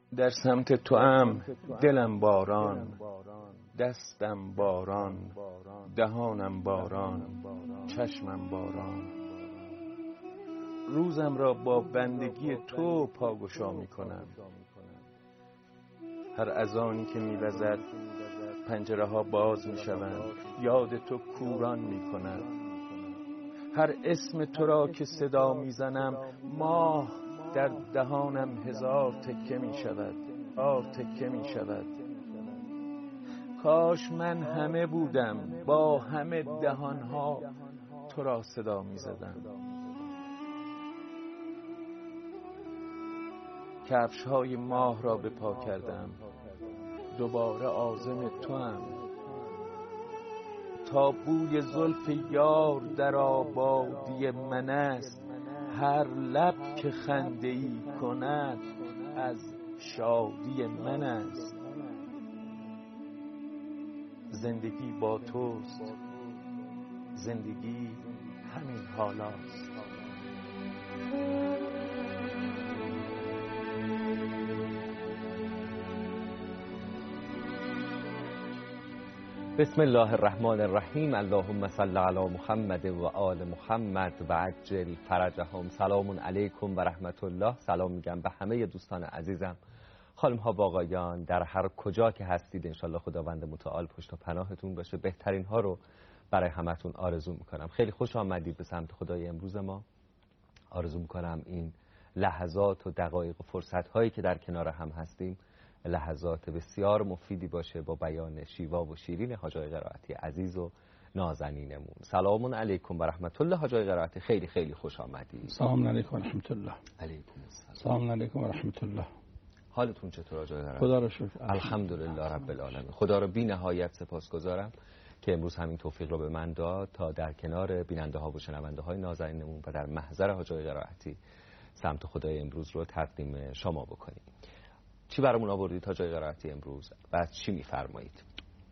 در سمت توام دلم باران، دستم باران، دهانم باران، چشمم باران. روزم را با بندگی تو پاگشا می کنم. هر اذانی که می وزد پنجره ها باز می شوند، یاد تو کوران می کند. هر اسم تو را که صدا می زنم، ماه در دهانم هزار تکه می شود، تکه می شود. کاش من همه بودم، با همه دهانها تو را صدا می زدم. کفش های ماه را به پا کردم، دوباره عازم توام. تا بوی زلف یار در آبادی من است، هر لب که خنده ای کند از شادی من است. زندگی با توست، زندگی همین حالاست. بسم الله الرحمن الرحیم. اللهم صل علی محمد و آل محمد و عجل فرجهم. سلام علیکم و رحمت الله. سلام میگم به همه دوستان عزیزم، خانم ها و آقایان، در هر کجا که هستید. انشالله خداوند متعال پشت و پناهتون باشه. بهترین ها رو برای همتون آرزو میکنم. خیلی خوش آمدید به سمت خدای امروز ما. آرزو میکنم این لحظات و دقایق و فرصت هایی که در کنار هم هستیم لحظات بسیار مفیدی باشه با بیان شیوا و شیرین حاج آقای قرائتی عزیز و نازنینمون. سلام علیکم و رحمت الله. حاج آقای قرائتی خیلی خیلی خوش آمدید. سلام علیکم و رحمت الله. علیکم السلام. سلام علیکم و رحمت الله. حالتون چطور حاج آقای قرائتی؟ خدا رو شکر. الحمدلله رب العالمین. خدا رو بی نهایت سپاسگزارم که امروز همین توفیق رو به من داد تا در کنار بیننده ها و شنونده های نازنینمون و در محضر حاج آقای قرائتی سمت خدای امروز رو تقدیم شما بکنیم. چی برامون آوردید حاج آقای قرائتی امروز؟ بعد چی میفرمایید؟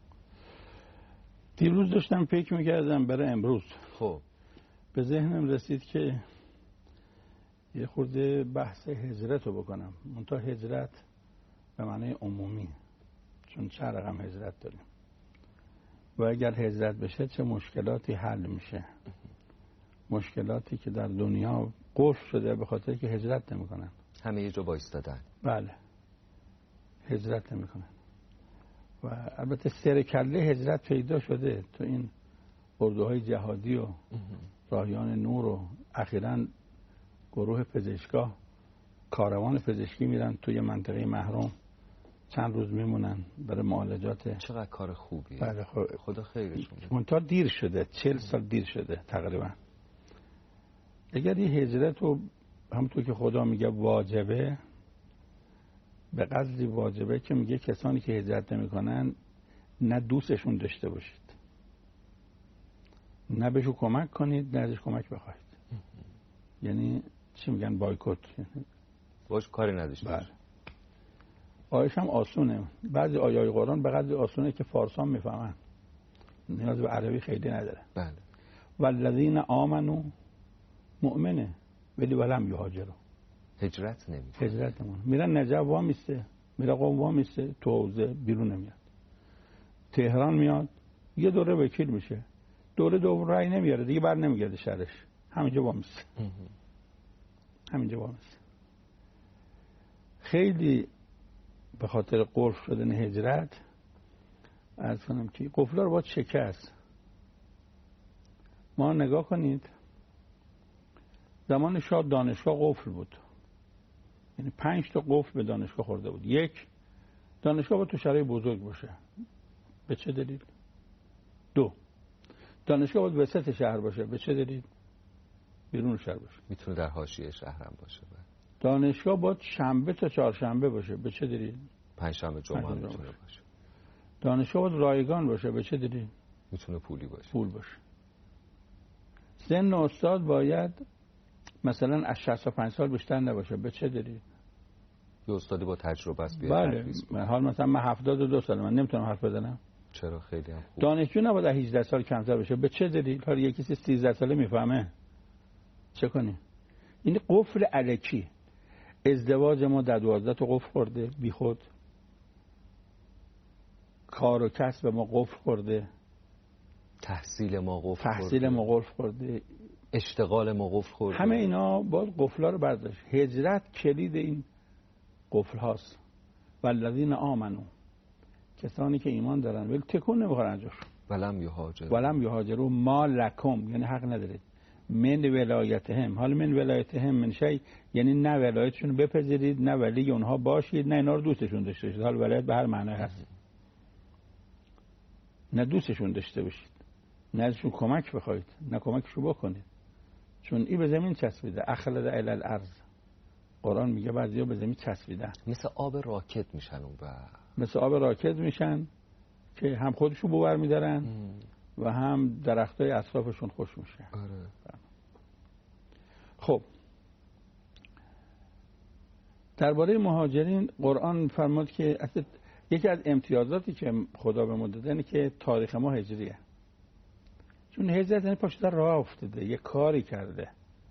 دیروز داشتم فکر میکردم برای امروز. خب به ذهنم رسید که یه خورده بحث هجرت رو بکنم. منتها هجرت به معنی عمومی، چون چند رقم هجرت داریم و اگر هجرت بشه چه مشکلاتی حل میشه. مشکلاتی که در دنیا قفل شده به خاطر که هجرت نمیکنن. همه یه جا بایستادن. بله، هجرت نمیکنن. و البته سر کله هجرت پیدا شده تو این اردوهای جهادی و راهیان نور و اخیراً گروه پزشکا کاروان پزشکی میرن توی منطقه محروم، چند روز میمونن برای معالجات. چقدر کار خوبیه. بله، خدا خیرشون بده. منتها دیر شده، 40 سال دیر شده تقریبا. اگر این هجرت رو همونطور که خدا میگه واجبه، به قدری واجبه که میگه کسانی که هجرت نمیکنن نه دوستشون داشته باشید، نه بهشون کمک کنید، نه ازش کمک بخواید. یعنی چی میگن؟ بایکوت. باش کاری نداشته باش. آیش هم آسونه. بعضی آیای قرآن به قدری آسونه که فارسان میفهمن، نیاز به عربی خیلی نداره. بله. والذین آمنوا مؤمنه ولی ولم یهاجروا. هجرت نمیکنه. هجرت نمیکنه. میرن نجف وا میسته، میره قم وا میسته، تو حوزه بیرون نمیاد. تهران میاد یه دوره وکیل میشه، دوره دوم رای نمیاره، دیگه بر نمیگرده شهرش، همینجا وا میسته. همینجا وا میسته. خیلی به خاطر قفل شدن هجرت عرض کنم که قفلا رو باید شکست. ما نگاه کنید، زمان شاه دانشگاه قفل بود، یعنی 5 تا قفل به دانشگاه خورده بود. یک، دانشگاه باید تو شهرهای بزرگ باشه. به چه دلیل؟ 2، دانشگاه باید وسط شهر باشه. به چه دلیل؟ بیرون شهر باشه. میتونه در حاشیه شهرم باشه. دانشگاه باید شنبه تا چهارشنبه باشه. به چه دلیل؟ پنجشنبه جمعه میتونه باشه. دانشگاه باید رایگان باشه. به چه دلیل؟ میتونه پولی باشه. پول باشه. سن استاد باید مثلا از 65 سال بیشتر نباشه. به چه دلیل؟ یه استادی با تجربه است. بله، حال مثلا من 72 سالم، من نمیتونم حرف بزنم. چرا؟ خیلی هم خوب. دانشجو نباید 18 سال کمتر بشه. به چه دلیل؟ حالا یکی 13 ساله میفهمه، چه کنی؟ این قفل الکی. ازدواج ما در 12 تا قفل خورده بی خود، کار و کسب ما قفل خورده، تحصیل ما قفل خورده، اشتغال ما قفل خورده. همه اینا باز قفلا رو برداشت. هجرت کلید این قفل هاست. والذین آمنو، کسانی که ایمان دارن ولی تکون نمیخورن ازش. ولم یهاجروا ما لکم، یعنی حق ندارید. من ولایتهم، حالا من ولایتهم من شی، یعنی نه ولایتشون بپذیرید نه ولی اونها باشید، نه اینا رو دوستشون داشته باشید. حالا ولایت به هر معنی هست، نه دوستشون داشته باشید، نه ازشون کمک بخواید، نه کمکشو بکنید، چون این به زمین چسبیده. اخلد الی الارض، قرآن میگه بعضیا به زمین چسبیدن، مثل آب راکت میشن. مثل آب راکت میشن که هم خودشون بو برمیدارن و هم درختای اطرافشون خوش میشه. خب درباره مهاجرین قرآن فرمود که یکی از امتیازاتی که خدا به ما داده اینه که تاریخ ما هجریه. چون هجرت یعنی پشت در راه افتاده، یه کاری کرده.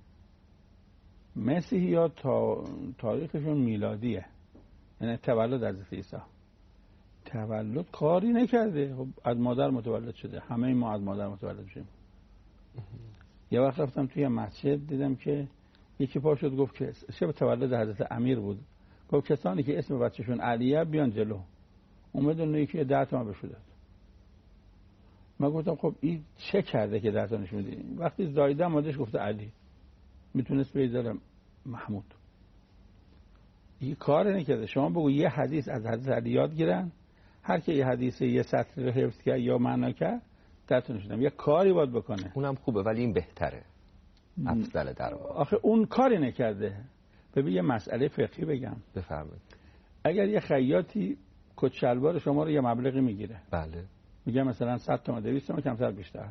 مسیحی‌ها تاریخشون میلادیه، یعنی تولد حضرت عیسی. تولد کاری نکرده، خب از مادر متولد شده. همه ما از مادر متولد شدیم. یه وقت رفتم توی مسجد دیدم که یکی پا شد گفت که شب تولد حضرت امیر بود، گفت کسانی که اسم بچه‌شون علیه بیان جلو. اومدن یکی 10 تومن بهش داد. من گفتم خب این چه کرده که 10 تا نشون میدی؟ وقتی زایده مادرش گفته علی، میتونست بذاره محمود. این کار نکرده. شما بگو یه حدیث از حضرت علی یاد گیرن، هر کی یه حدیث یه سطر رو حفظ کرد یا معنا کرد 10 تا نشون. یه کاری باید بکنه. اونم خوبه ولی این بهتره، افضل در واقع. آخه اون کاری نکرده. ببین یه مسئله فقهی بگم. بفرمایید. اگر یه خیاطی کت شلوار شما رو یه مبلغی میگیره، بله، میگه مثلا 100 تومن 200 تومن کمتر بیشتر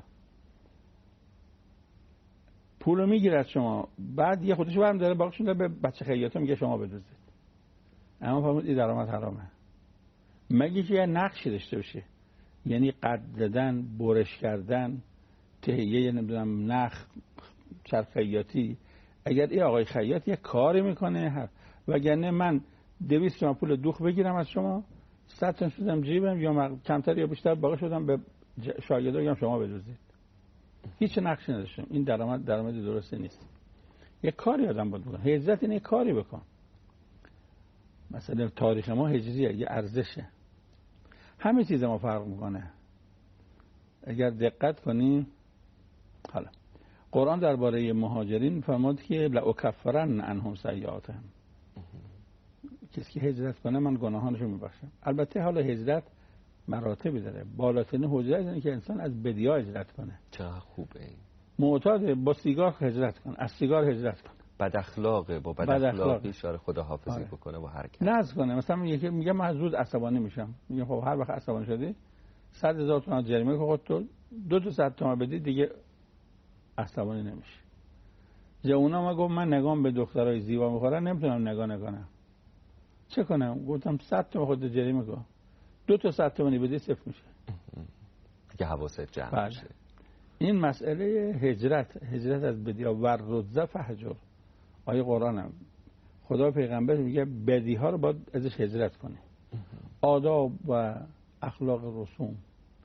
پولو میگیره از شما، بعد یه خودش برم داره باقیشون به بچه خیاطا میگه شما بدوزید. اما فرمود این درآمد حرامه. مگه که یه نقشی داشته باشه، یعنی قد زدن، برش کردن، تهیه نمیدونم نخ، چرخ خیاطی. اگر این آقای خیاط یه کاری میکنه، وگرنه من 200 تومن پول دوخ بگیرم از شما، 100 تومن شدم جیبم یا کمتر یا بیشتر باقی شدم به شاگردا بگم شما بدوزید. هیچ نقشی نداشتم. این درآمد درستی نیست. یه کاری آدم باید بکنه. هجرت اینه کاری بکن. مثلا تاریخ ما هجریه، یه ارزشه. همه چیز ما فرق میکنه. اگر دقت کنیم، حالا قرآن درباره مهاجرین فرمود که لأکفرن عنهم سیئاتهم، کسی که هجرت کنه من گناهانشو میبخشم. البته حالا هجرت مراتبی داره. بالاترین هجرت اینه که انسان از بدیا هجرت کنه. چقدر خوبه این. معتاد با سیگار هجرت کنه، از سیگار هجرت کنه. بد اخلاقه، با بد اخلاقی اشاره خداحافظی بکنه با هر کس. ناز کنه. مثلا یکی میگه من زود عصبانی میشم، میگه خب هر وقت عصبانی شدی 100,000 تومان جریمه که خودت تو 2 تا 100 تومان بدی دیگه عصبانی نمیشه. جوونا ما گفت من نگام به دخترای زیبا میخورن نمیتونم نگاه نکنم. چه کنم؟ گفتم 100 تومان خودت جریمه کن. 2 تا 100 تومانی بدی صفر میشه. دیگه حواست جمع میشه. این مسئله هجرت از بدیا و رزه فهجر. آیه قرآن هم خدا پیغمبر میگه بدی ها رو باید ازش هجرت کنی. آداب و اخلاق رسوم.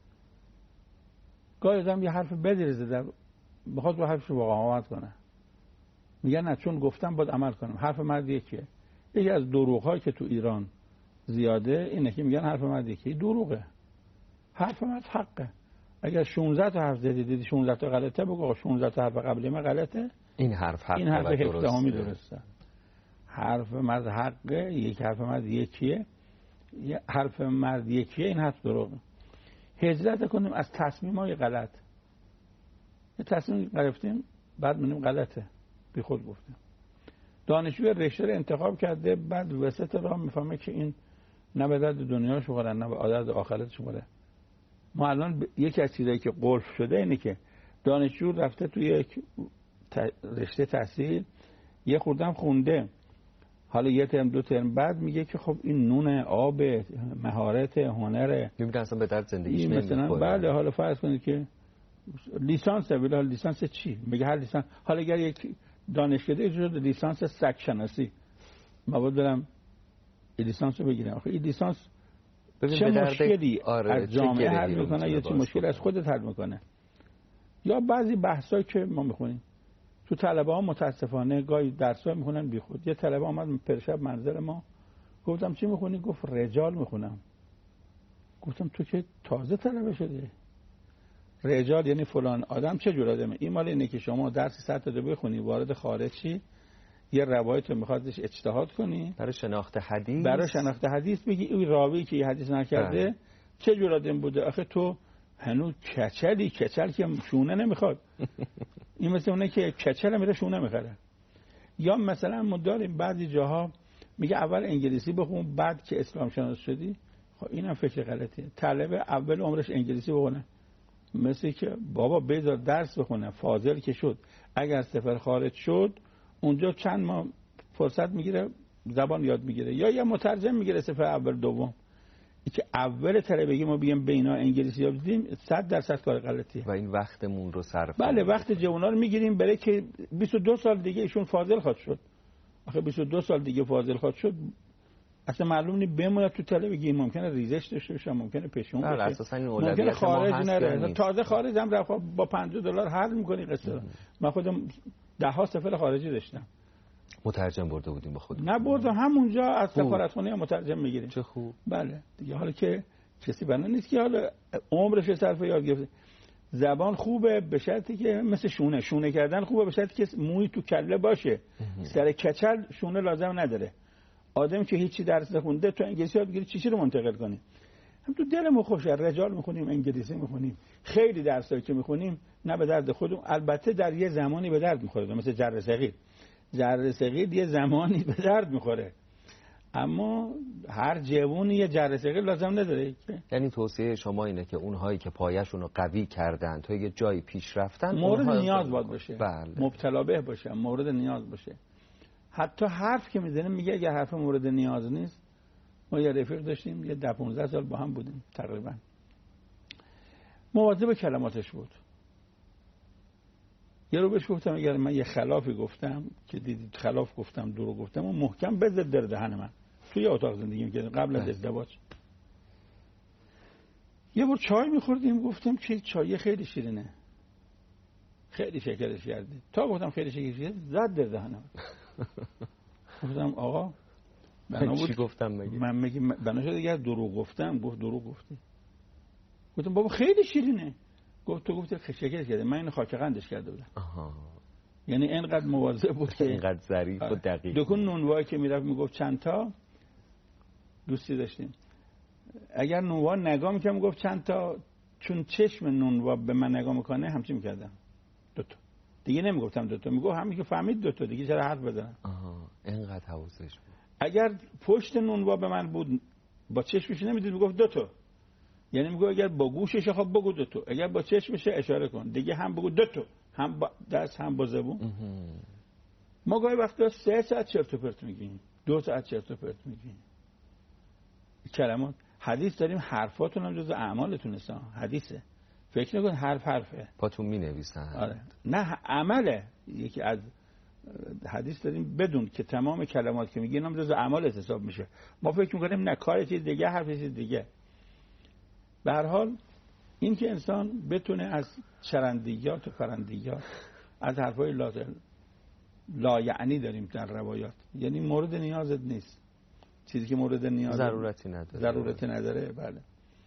گاهی آدم یه حرف بدی رو زده بخواد با حرفش مقاومت کنه، میگه نه چون گفتم باید عمل کنم. حرف مرد یکیه. یکی از دروغ‌هایی که تو ایران زیاده اینه که میگن حرف مرد یکی. دروغه. حرف مرد حقه. اگر 16 تا حرف زدی دیدی 16 تا غلطه، بگو 16 تا حرف قبلی من غلطه، این حرف حقه، این حرف 17 درسته. حرف مرد حقه، یک حرف مرد یکیه، یه حرف مرد یکیه، این حرف دروغه. هجرت کنیم از تصمیم‌های غلط. یه تصمیم گرفتیم بعد می‌بینیم غلطه، بی خود گفتیم. دانشجوی رشته رو انتخاب کرده، بعد وسط راه میفهمه که این نه به درد دنیاش بخوره نه به درد آخرتش بخوره. ما الان یکی از چیزایی که قلف شده اینه که دانشجو رفته توی یک رشته تحصیل، یه خوردم خونده، حالا یه ترم 2 ترم بعد میگه که خب این نون، آب، مهارت، هنره، میگه اصلا به درد زندگیش نمیخوره. بله حالا فرض کنید که لیسانس، ولی لیسانس چی؟ میگه هر لیسانس. حالا اگر یک دانشکده شده لیسانس سگ شناسی، من باید برم لیسانس رو بگیرم. آخه این لیسانس چه مشکلی از جامعه حل میکنه یا چه مشکلی از خودت حل میکنه؟ یا بعضی بحثایی که ما میخونیم تو طلبه ها متاسفانه گاهی درس‌ها میخونن بیخود. یه طلبه اومد پرشب منزل ما، گفتم چی میخونی؟ گفت رجال میخونم. گفتم تو که تازه طلبه شده. رجال یعنی فلان آدم چه جور آدمه؟ این مال اینه که شما درس 100 تا بخونی، وارد خارجی یه روایت رو میخوادش اجتهاد کنی برای شناخت حدیث، برای شناخت حدیث بگی این راوی که حدیث نکرده چه جور آدم بوده. آخه تو هنوز کچل که شونه نمیخواد. این مثل اونه که کچل میره شونه میخره. یا مثلا ما داریم بعضی جاها میگه اول انگلیسی بخون بعد که اسلام شناس شدی. خب اینم فکر غلطیه. طالب اول عمرش انگلیسی بخونه، مثل که بابا بذار درس بخونه، فاضل که شد اگر سفر خارج شد اونجا چند ماه فرصت میگیره زبان یاد میگیره، یا یه مترجم میگیره سفر اول دوم. این که اول طلبگی ما بگیم بینا انگلیسی یاد بدیم 100% کار غلطیه و این وقتمون رو صرف بله وقت جوونا رو میگیریم برای که 22 سال دیگه ایشون فاضل خواهد شد. آخه 22 سال دیگه فاضل خواهد شد اصلا معلوم نیست بمونه تو طلبگی، ممکنه ریزش داشته باشه، ممکنه پشون بشه، اساسا این ممکنه خارج نره، تازه خارج هم رفت با $50 حل میکنی قصه رو. من خودم 10 سفر خارجی داشتم، مترجم برده بودیم با خودم. نه بردم همونجا از سفارتخونه مترجم میگیریم. چه خوب. بله دیگه حالا که کسی بنا نیست که حالا عمرش صرف یاد گرفته. زبان خوبه به شرطی که مثل شونه کردن خوبه به شرطی که موی تو کله باشه. سر کچل شونه لازم نداره. آدم که هیچی درس نخونده تو انگلیسی یاد بگیری چی رو منتقل کنی؟ هم تو دلمون خوشه، رجال میخونیم، انگلیسی میخونیم، خیلی درسایی که میخونیم نه به درد خودمون، البته در یه زمانی به درد میخوره، مثل جر صغیر یه زمانی به درد میخوره، اما هر جوونی یه جر صغیر لازم نداره. یعنی توصیه شما اینه که اونهایی که پایه‌شون رو قوی کردن تا یه جایی پیش رفتن مورد نیاز باشه. بله. مبتلا به باشه، مورد نیاز باشه. حتی حرف که میزنه میگه اگه حرف مورد نیاز نیست. ما یه رفیق داشتیم یه 10-15 سال با هم بودیم تقریبا، مواظب کلماتش بود. یه رو بهش گفتم اگر من یه خلافی گفتم که دیدید خلاف گفتم، دروغ گفتم و محکم بزد در دهن من توی اتاق زندگی می‌کردم قبل از ازدواج. یه بار چای می‌خوردیم گفتم که چای خیلی شیرینه، خیلی شکرش کردی. تا گفتم خیلی شکرش کردی زد در دهنم. گفتم آقا من چی گفتم مگه؟ من میگم بنا شده اگر دروغ گفتم. گفت دروغ گفتی. گفتم بابا خیلی شیرینه. گفت تو گفتی شکرش کرده، من اینو خاک قندش کرده بودم. یعنی اینقدر مواظب بود که اینقدر ظریف و دقیق. دکون نونوایی که میرفت میگفت چند تا، دوستی داشتیم اگر نونوا نگاه میکنم میگفت چند تا، چون چشم نونوا به من نگاه میکنه همچی میکردم 2 تا دیگه نمیگفتم 2 تا، میگفت همین که فهمید 2 تا دیگه چرا حرف بزنم. اینقدر حواسش بود. اگر پشت نونوا به من بود با چشمش نمیدید میگفت 2 تا، یعنی میگه اگر با گوشش خب بگو 2 تا، اگر با چشمش اشاره کن دیگه هم بگو 2 تا، هم با دست هم با زبون. ما گاهی وقتا 3 ساعت چرت و پرت میگیم، 2 ساعت چرت و پرت میگیم. کلمات حدیث داریم، حرفاتون هم جزء اعمالتون است. حدیثه، فکر نکن حرفه پاتون مینویسن. آره نه عمله. یکی از حدیث داریم بدون که تمام کلمات که میگیم هم جزء اعمالت حساب میشه. ما فکر میکنیم نه کار چیز دیگه، حرف چیز دیگه. به هر حال این که انسان بتونه از چرندیات و پرندیات، از حرفای لا یعنی داریم در روایات، یعنی مورد نیازت نیست، چیزی که مورد نیاز ضرورتی نداره. بله.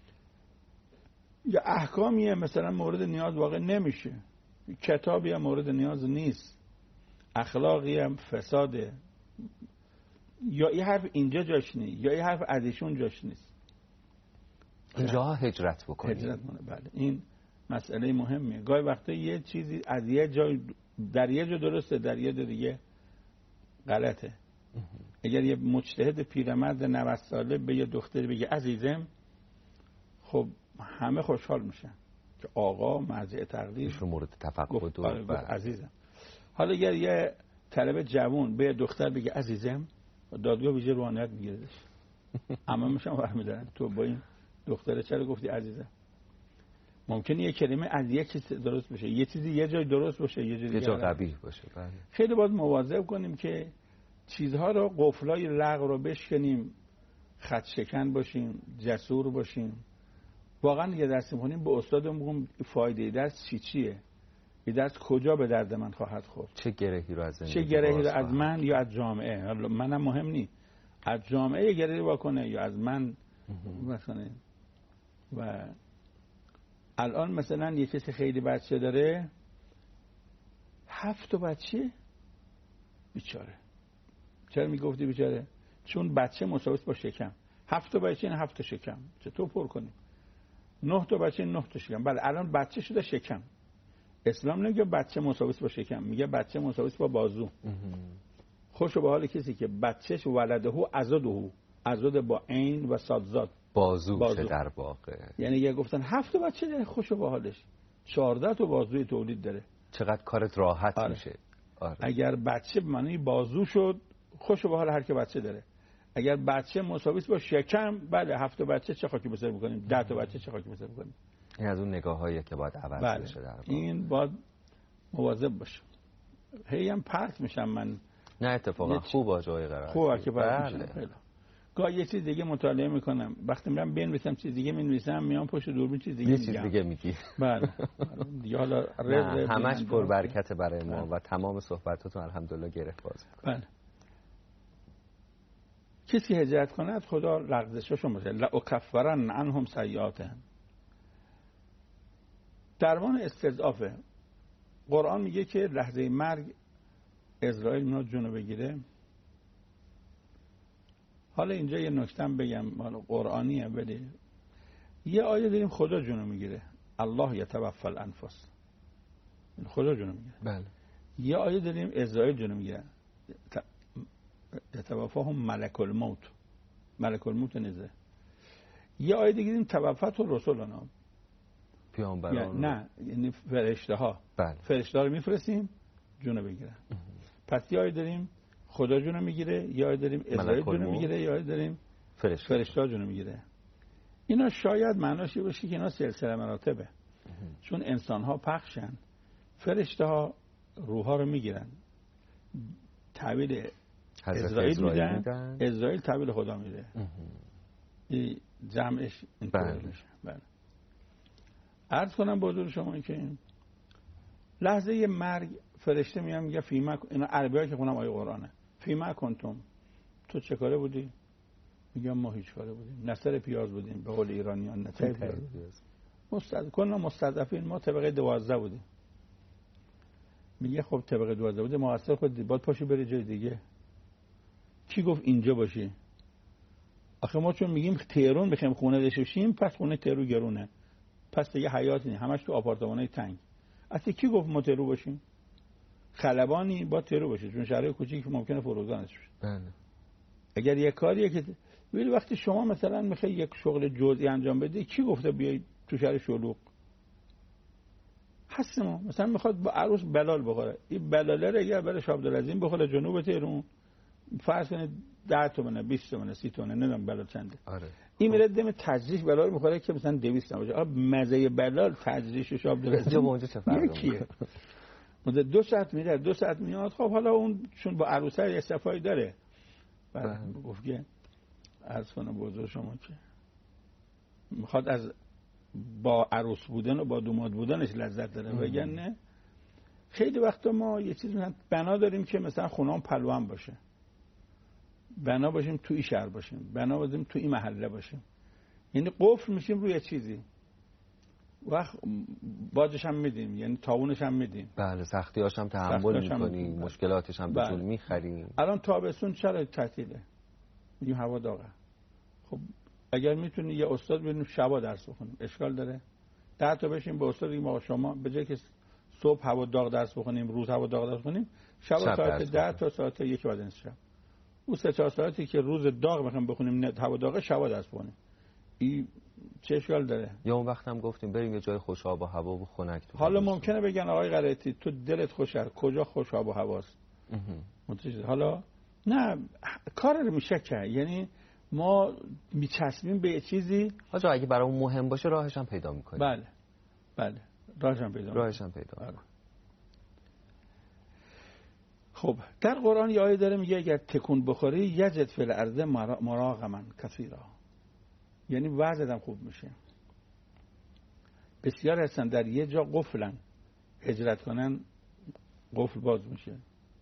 یا احکامیه مثلا مورد نیاز واقع نمیشه، کتابی هم مورد نیاز نیست، اخلاقی هم فساده، یا این حرف اینجا جاش نیست، یا این حرف از ایشون جاش نیست. اینجا هجرت بکنید. بله این مسئله مهمیه. گاهی وقتا یه چیزی از یه جای در یه جا درسته در یه جا دیگه غلطه. اگر یه مجتهد پیرمرد 90 ساله به یه دختری بگه عزیزم، خب همه خوشحال میشن که آقا مرجع تقدیر مورد تفقد و عزیزم. حالا اگر یه طالب جوان به یه دختر بگه عزیزم، دادگاه ویژه روحانیت میگیردش. اما میشم فهمیدن تو با این دختره چرا گفتی عزیزم؟ ممکنه یه کلمه از یک چیز درست بشه، یه چیزی یه جای درست باشه، یه جای قبیح باشه. بله. خیلی باید مواظب کنیم که چیزها رو، قفلای لغو رو بشکنیم، خط شکن باشیم، جسور باشیم. واقعا یه درس می‌خونیم به استادم میگم فایده درس چیه؟ این درس کجا به درد من خواهد خورد؟ چه گرهی رو از زندگی، چه گرهی رو از من یا از جامعه؟ منم مهم نی، از جامعه گرهی واکنه یا از من مثلا. و الان مثلا یه کسی خیلی بچه داره، 7 بچه، بیچاره. چرا میگفتی بیچاره؟ چون بچه مساوی با شکم. 7 بچه این 7 شکم، چطور پر کنیم؟ 9 بچه 9 شکم. بله الان بچه شده شکم. اسلام نمیگه بچه مساوی با شکم، میگه بچه مساوی با بازو. خوشو به حال کسی که بچهش ولده عضد با عین و صادزاد بازو در واقع. یعنی اگه گفتن 7 بچه داره، خوشو به حالش. 14 تا بازوی تولید داره. چقدر کارت راحت میشه. آره. اگر بچه به معنی بازو شد، خوشو به حال هر که بچه داره. اگر بچه مساوی با شکم، بله 7 بچه چه خاکی بسر بکنیم، 10 تا بچه چه خاکی بسر بکنیم. این از اون نگاهایی که باید عوض بشه در واقع. این باید مواظب باشه. هی هم پرت میشم من. نه اتفاقا خوبه جای قرار. خوبه که پرت میشم. گاهی یه چیز دیگه مطالعه میکنم، وقتی میرم بنویسم چیز دیگه می‌نویسم، میام پشت دوربین چیز دیگه میگم. چیز دیگه میگی. بله. دیگه حالا رزق همش پر برکت برای ما و تمام صحبتاتون الحمدلله گره باز. بله. کسی هجرت کند خدا لغزششو می‌کنه. لا اکفرن عنهم سیئاتهم. درمان استضعافه. قرآن میگه که لحظه مرگ اسرائیل میاد جونو بگیره. حالا اینجا یه نکته بگم، حالا قرآنیه، ولی یه آیه داریم خدا جونو میگیره، الله یتوفی الانفس، خدا جونو میگیره. بله. یه آیه داریم اسرائیل جونو میگیره، یتوفاهم ملک الموت، ملک الموت نزه. یه آیه دیگه داریم توفت رسولنا، پیامبران. نه یعنی فرشته ها. بله. فرشته ها رو میفرستیم جونو بگیرن. پس یه آیه داریم خدا جونو میگیره، یا داریم اسرائیل جونو میگیره، یا داریم فرشته جونو میگیره. اینا شاید معناش این باشه که اینا سلسله مراتبه. چون انسان ها پخشن، فرشته ها روح ها رو میگیرن، تحویل اسرائیل میدن، اسرائیل تحویل خدا میده. این جمعش اینطور میشه. بله. عرض کنم به حضور شما که لحظه مرگ فرشته میام میگه فیما، اینا عربی‌ها که خونم آیه قرآنه، فیما کنتم، تو چه کاره بودی؟ میگم ما هیچ کاره بودیم، نصر پیاز بودیم، به قول ایرانیان نصر پیاز. کنا مستضعفین، ما طبقه 12 بودیم. میگه خب طبقه 12 بودیم، مقصر خود باید پاشی بری جای دیگه. کی گفت اینجا باشی؟ آخه ما چون میگیم تهران بخیم خونه داشته باشیم، پس خونه تهران گرونه، پس دیگه حیات نیست، همش تو آپارتمانای تنگ. اصلا کی گفت ما تهران باشیم؟ خلبانی با تهران باشه، چون شهرهای کوچیک ممکنه فروزانش بشه. بله. اگر یک کاریه که ولی وقتی شما مثلا میخوای یک شغل جزئی انجام بدی، کی گفته بیای تو شهر شلوغ؟ هست ما مثلا میخواد با عروس بلال بخوره، این بلاله رو اگر بره شاه عبدالعظیم بخوره جنوب تهران، فرض کنید 10 تومنه، 20 تومنه، 30 تومنه، نمیدونم بلال چنده. آره. این میره دم تجریش بلال میخوره که مثلا 200 باشه. آ مزه بلال تجریش شاه عبدالعظیم اونجا چه فرقی میکنه؟ مدت 2 ساعت میره، 2 ساعت میاد. خب حالا اون چون با عروسه یه صفایی داره. بعد گفت که عرض کنم به حضور شما که میخواد از با عروس بودن و با دوماد بودنش لذت داره، وگرنه خیلی وقتا ما یه چیز مثلا بنا داریم که مثلا خونه‌ام پلوان باشه، بنا باشیم تو این شهر باشیم، بنا باشیم تو این محله باشیم، یعنی قفل میشیم روی چیزی، وقت باجش هم میدیم، یعنی تاونش هم میدیم. بله، سختیاش هم تحمل میکنیم، مشکلاتش هم به طول میخریم. الان تابستون چرا تعطیله؟ میگیم هوا داغه. خب اگر میتونی یه استاد ببینیم شبا درس بخونیم، اشکال داره؟ 10 تا بشیم با استاد بگیم آقا شما به جای که صبح هوا داغ درس بخونیم، روز هوا داغ درس بخونیم، شب ساعت 10 تا ساعت 1 بعد از شب، اون 3-4 ساعتی که روز داغ میخوایم بخونیم، هوا داغه، شبا درس بخونیم. این چه اشکال داره؟ یا اون وقت هم گفتیم بریم یه جای خوش آب و هوا و خنک. حالا ممکنه بگن آقای قرائتی تو دلت خوشه، کجا خوش آب و هواست؟ حالا نه، کار رو میشه که یعنی ما میچسبیم به یه چیزی. آجا اگه برامون مهم باشه راهش هم پیدا میکنیم. بله راهش هم پیدا میکنیم. خب در قرآن یه آیه داره میگه اگر تکون بخوری یجد فی الارض مراغما کثیرا، یعنی وضعت خوب میشه. بسیار هستن در یه جا قفلن، هجرت کنن قفل باز میشه.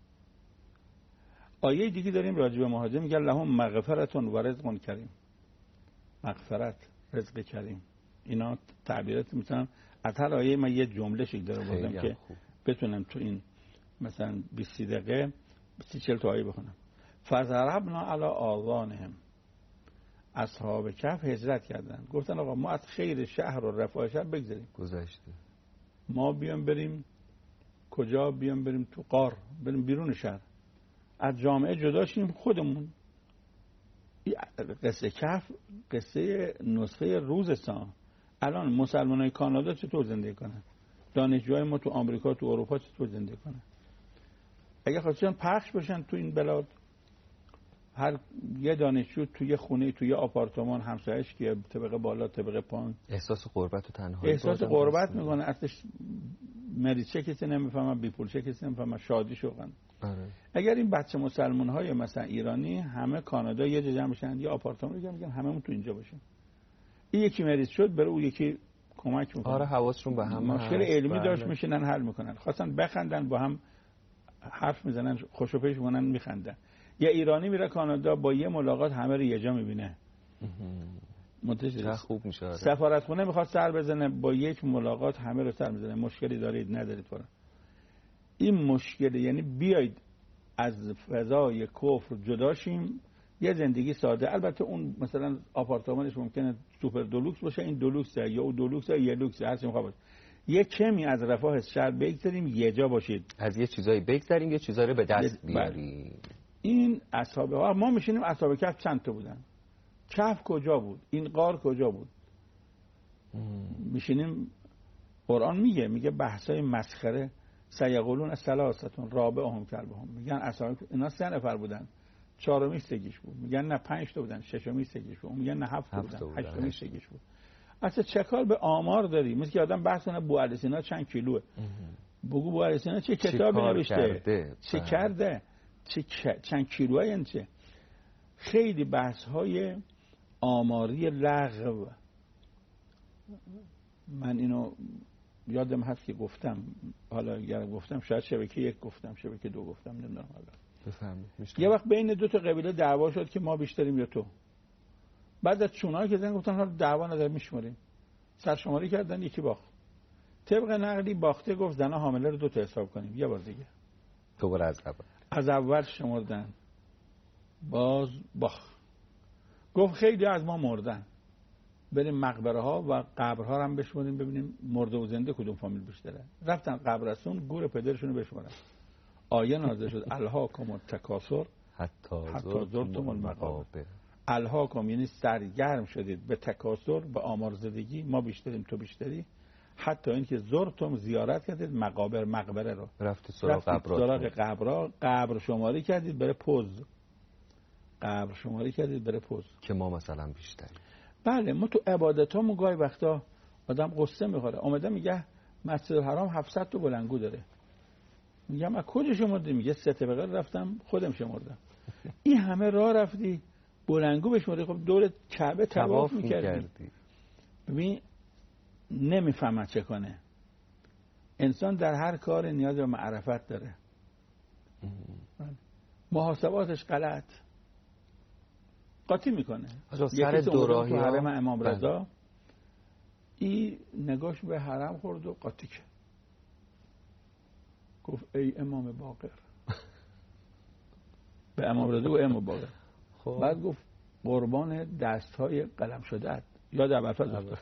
آیه دیگه داریم راجع به مهاجر، میگه لهم مغفرت و رزق کریم. مغفرت، رزق کریم، اینا تعبیرات میتونم از هر آیه من یه جمله شکل داره بودم که بتونم تو این مثلا 20 دقیقه 40 تا آیه بخونم. فضربنا علی آذانهم، اصحاب کهف هجرت کردن، گفتن آقا ما از خیر شهر و رفاه شهر بگذاریم، گذشته ما بیام بریم کجا؟ بیام بریم تو غار، بریم بیرون شهر، از جامعه جدا شیم خودمون. قصه کهف قصه نسخه روزستان. الان مسلمانای کانادا چطور زندگی کنن؟ دانشجوهای ما تو آمریکا تو اروپا چطور زندگی کنن؟ اگه خواستن پخش بشن تو این بلاد، هر یه دانشجو توی خونه، توی آپارتمان، همسایه‌اش که طبقه بالا طبقه پایین، احساس غربت و تنهایی، احساس غربت میکنه. اصلش مریض چه کسی نمیفهمه، بی پول چه کسی نمیفهمه، شادی شوقن. اگر این بچه مسلمان های مثلا ایرانی همه کانادا یه جا جمع بشن، یه آپارتمان رو میگن هممون تو اینجا باشیم، این یکی مریض شد بره اون یکی کمک میکنه. آره حواسشون به هم، مشکل علمی داشت میشینن حل میکنن، خواستن بخندن با هم حرف میزنن، خوشو پیش میکنن میخندن. یه ایرانی میره کانادا با یه ملاقات همه رو یه جا میبینه، چه خوب میشه. سفارتخونه میخواد سر بزنه، با یک ملاقات همه رو سر میزنه. مشکلی دارید ندارید فلان. این مشکل، یعنی بیاید از فضای کفر جدا شیم، یه زندگی ساده. البته اون مثلا آپارتمانش ممکنه سوپر دولوکس باشه، این دولوکسه یا اون دولوکسه یا لوکس، هر چی میخواد. یه کمی از رفاه شهر بگذاریم، یه جا باشید، از یه چیزایی بگذاریم، یه چیزایی رو به دست بیاریم. این اصحاب ما میشینیم. اصحاب کهف چند تا بودن؟ کهف کجا بود؟ این غار کجا بود؟ میشینیم. قرآن میگه بحثای مسخره، سیقولون ثلاثتون رابعهم کلبهم، میگن اصحاب اینا 3 نفر بودن، 4می سگیش بود. میگن نه 5 تا بودن، 6می سگیش بود. میگن نه 7 تا بودن، 8می سگیش بود. اصلا چه کار به آمار داری؟ مثل که آدم بحث کنه بوعلی سینا چند کیلوه. بگو بوعلی سینا چه کتابی نوشته، چه کرده، چند کیلوه، یعنی چه. خیلی بحث های آماری لغو. من اینو یادم هست که گفتم، حالا اگر گفتم شاید شبکه 1 گفتم، شبکه 2 گفتم، نمیدونم. حالا بفهمید یه وقت بین 2 تا قبیله دعوا شد که ما بیشتریم یا تو. بعد از چونایی که زدن گفتن حالا دعوا نداره میشماریم، سرشماری کردن، یکی باخت. طبق نقلی باخته گفت زنا حامله رو 2 تا حساب کنیم. یه بار دیگه دوباره از اول شمردن، باز باخت. گفت خیلی از ما مردن، بریم مقبره ها و قبرها رو هم بشماریم ببینیم مرده و زنده کدوم فامیل بیشتره. رفتن قبرستون، گور پدرشون رو بشمارن. آیه نازل شد الهاکم التکاثر حتی زرتم المقابر. الهاکم یعنی سرگرم شدید به تکاثر، به آمار زدگی، ما بیشتریم تو بیشتری، حتی اینکه زرتم زیارت کردید مقبره رو، رفتید سراغ قبرها، قبر شماری کردید بره پوز، قبر شماری کردید بره پوز که ما مثلا بیشتری. بله، ما تو عبادتامون گاهی وقتا آدم قصه میخوره. اومده میگه مسجد الحرام 700 تا بلندگو داره. میگم از کجا شمردی؟ میگه 3 طبقه رفتم خودم شمردم. این همه راه رفتی بلندگو بشمردی؟ خب دور کعبه طواف میکردی. ببین نمیفهمه چه کنه. انسان در هر کار نیاز به معرفت داره. محاسباتش غلط، قاطی میکنه. سر دوراهی تو حرم امام رضا این نگاش به حرم خورد و قاطی کرد. گفت ای امام باقر. به امام رضا و امام باقر. بعد گفت قربان دستهای قلم شده. یاد ابوالفضل افتاد.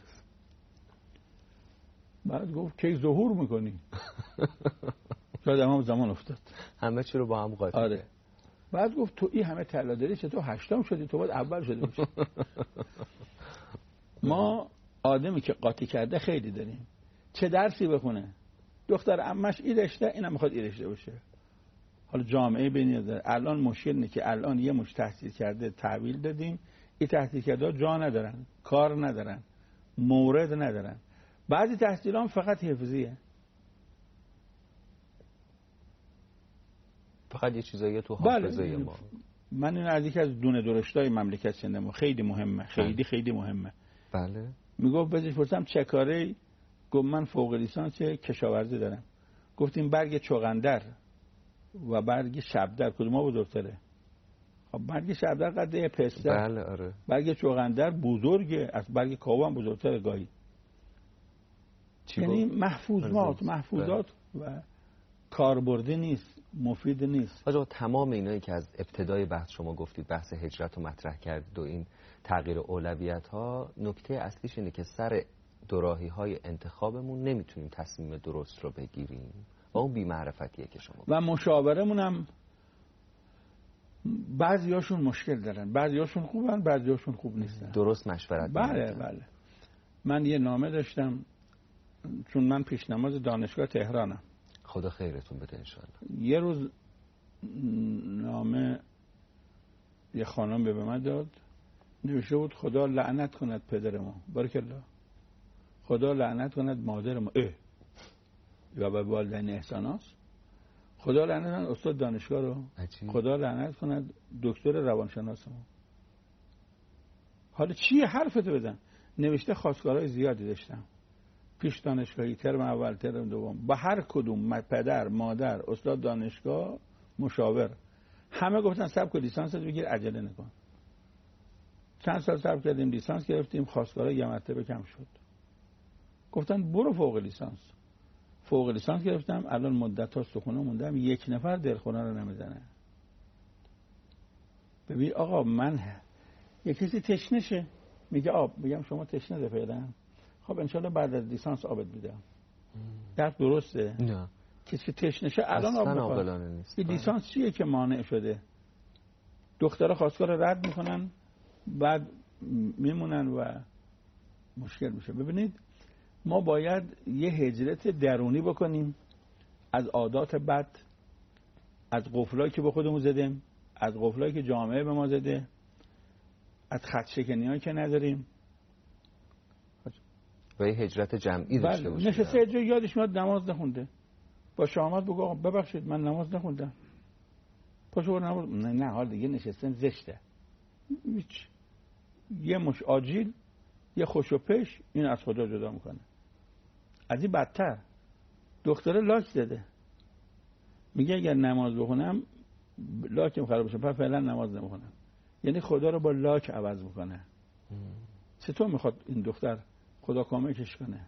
بعد گفت کی ظهور میکنی؟ یاد امام زمان افتاد. همه چی رو با هم قاطی. آره. بعد گفت تو این همه طلا داری چطور 8م شدی؟ تو باید اول شده باشی. ما آدمی که قاطی کرده خیلی داریم. چه درسی بخونه؟ دختر عمش این رشته، اینم میخواد این رشته باشه. حالا جامعه بین داره. الان مشکل اینه که الان یه مش تحصیل کرده تحویل دادیم، این تحصیل کرده جا ندارن، کار ندارن، مورد ندارن. بعضی تحصیلان فقط حفظیه. فقط یه چیزایی تو حافظه ما. من این از یکی از دونه درشتای مملکت شنیدم، خیلی مهمه، خیلی خیلی مهمه. بله. میگفت بزنید پرسم چه کاره؟ گفت من فوق لیسانس کشاورزی دارم. گفتیم برگ چغندر و برگ شبدر کدوم بزرگتره؟ خب برگ شبدر قد پسته. بله آره. برگ چغندر بزرگه، از برگ کاهو هم بزرگتره گاهی. یعنی محفوظات و کاربردی نیست، مفید نیست. آقا تمام اینایی که از ابتدای بحث شما گفتید، بحث هجرت رو مطرح کردید و این تغییر اولویت ها، نکته اصلیش اینه که سر دوراهی های انتخابمون نمیتونیم تصمیم درست رو بگیریم و اون بی‌معرفتیه که شما و مشاورمون هم بعضیاشون مشکل دارن، بعضیاشون خوبن، بعضیاشون خوب نیستن. درست مشورت بله. من یه نامه داشتم، چون من پیشنماز دانشگاه تهرانم. خدا خیرتون بده انشالله. یه روز نامه یه خانم به من داد، نوشته بود خدا لعنت کند پدر ما، بارک الله، خدا لعنت کند مادر ما، و به والدین احسان هاست، خدا لعنت کند استاد دانشگاه رو، خدا لعنت کند دکتر روانشناس ما. حالا چیه حرفتو بزن. نوشته خواستگارای زیادی داشتم، پیش دانشگاهی، ترم اول، ترم دوم، با هر کدوم پدر، مادر، استاد دانشگاه، مشاور، همه گفتن صبر کن لیسانست بگیر، عجله نکن. چند سال صبر کردیم، لیسانس گرفتیم، خواستگارا یه مرتبه کم شد. گفتن برو فوق لیسانس. فوق لیسانس گرفتم، الان مدت‌ها سخونه موندم، یک نفر دلخونه رو نمیزنه. ببین آقا، من یه کسی تشنشه میگه آب، میگم شما تشنه ده فعلا، خب انشالله بعد از لیسانس آبت میدم. در درسته؟ نه. کسی که تشنشه الان آب میخواد. این لیسانس چیه که مانع شده؟ دخترها خواستگار رد میکنن، بعد میمونن و مشکل میشه. ببینید ما باید یه هجرت درونی بکنیم از عادات بد، از قفلایی که به خودمون زدیم، از قفلایی که جامعه به ما زده، از خدشکنی‌هایی که نداریم، و یه هجرت جمعی داشته باشیم. نشسته جا یادش میاد نماز نخونده، با شامت بگو آقا ببخشید من نماز نخوندم، پاشو نماز. نه حال دیگه نشستن زشته. هیچ یه مش آجیل، یه خوش و پیش، این از خدا جدا میکنه. از این بدتر دختره لاک زده، میگه اگر نماز بخونم لاکم خراب بشه، پس فعلا نماز نمیخونم. یعنی خدا رو با لاک عوض میکنه. چطور میخواد این دختر خدا کمکش کنه؟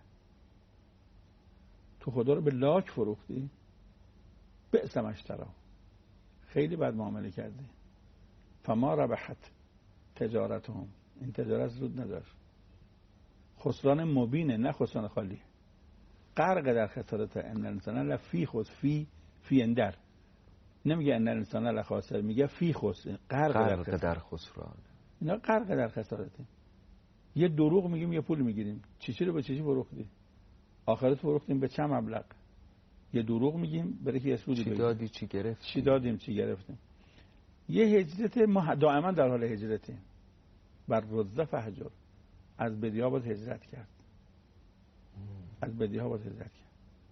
تو خدا رو به لاک فروختی، بئسم اشتری، خیلی بد معامله کردی. فما ربحت تجارتهم، این تجارت زود نداشت. خسران مبینه، نه خسران خالی. غرق در خسارت. ان الانسان لفی خسر، فی اندر، نمیگه ان الانسان لخاسر، میگه فی خسر، غرق در خسران. اینا غرق در خسارته. یه دروغ میگیم یه پول میگیریم، چیزی رو به چیزی فروختی، آخرت فروختیم به چه مبلغ. یه دروغ میگیم برای که سودی بگیریم، چی دادی چی گرفت، چی دادیم چی گرفتیم. یه هجرت، ما دائما در حال هجرتیم. بر رزه فهجر، از بدیها باید هجرت کرد، از بدیها باید هجرت کرد.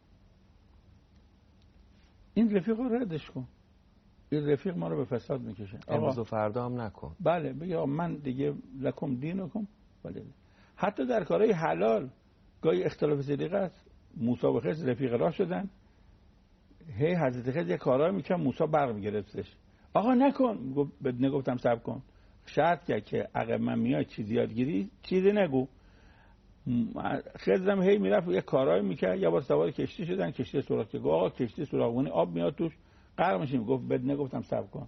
این رفیق رو ردش کن، این رفیق ما رو به فساد میکشه. امروز و فردا هم نکن. بله بگه من دیگه لکم دینکم. بله. حتی در کارهای حلال گاهی اختلاف سلیقه است. موسی و خضر رفیق راه شدن، هی حضرت خضر یه کارایی میکنه، موسی برق میگرفتش. آقا نکن، نگفتم صبر کن، شرط کرد که عقب من میاد چیزی یادگیری، چیزی نگو. خضرم هی میرفت یه کارایی میکرد. یه بار سوار کشتی شدن، کشتی سوراخ، گفت آقا کشتی سوراخونی آب میاد توش، غرق میشیم. گفت نگفتم صبر کن.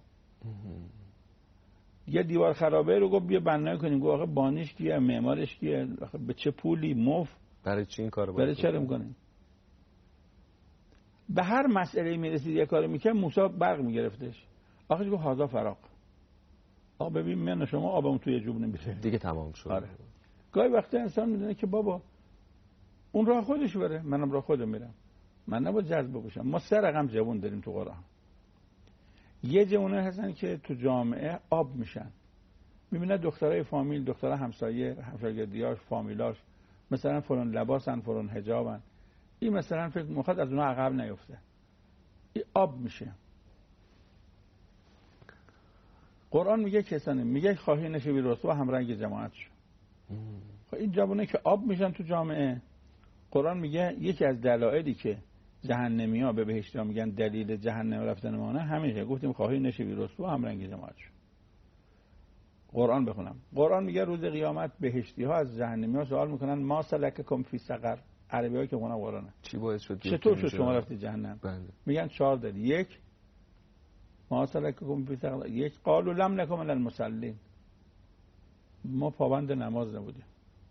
یه دیوار خرابه رو گفت بیا بنایی کنیم. گفت آقا بانیش کیه، معمارش کیه، به چه پولی، مف، برای چی این کارو برای چه میکنیم؟ به هر مسئله میرسید یه کاری میکنه، موسی برق میگرفتش. آخرش گفت هذا فراق. آقا ببین من شما آبمون توی جوب نمیره دیگه، تمام شد. آره. گاهی وقتا انسان میدونه که بابا اون راه خودش بره، منم راه خودم میرم، من نباید جذب باشم. ما 3 رقم جوان داریم تو قرآن. یه جوانه هستن که تو جامعه آب میشن، میبینه دخترای فامیل، دخترای همسایه، همشاگردیاش، فامیلاش مثلا فلان لباسن، فلان حجابن، این مثلا فکر میخواد از اونها عقب نیفته، این آب میشه. قرآن میگه کسانی میگه خواهی نشوی رسوا هم رنگ جماعت شو. خب این جوانه که آب میشن تو جامعه، قرآن میگه یکی از دلایلی که جهنمیا به بهشتیا میگن دلیل جهنم رفتن ما نه همینه. گفتیم خواهی نشوی رسوا هم رنگ جماعت شو. قرآن بخونم. قرآن میگه روز قیامت بهشتی ها از جهنمی ها سوال میکنن ما سلککم فی سقر. عربی ها که خونه قرآنه. چی باعث شد چطور شد شما رفتی جهنم؟ بله. میگن 4 دلیل. یک ما سلککم فی سقر. یک قالوا لم نکن من المصلین. ما پابند نماز نبودیم.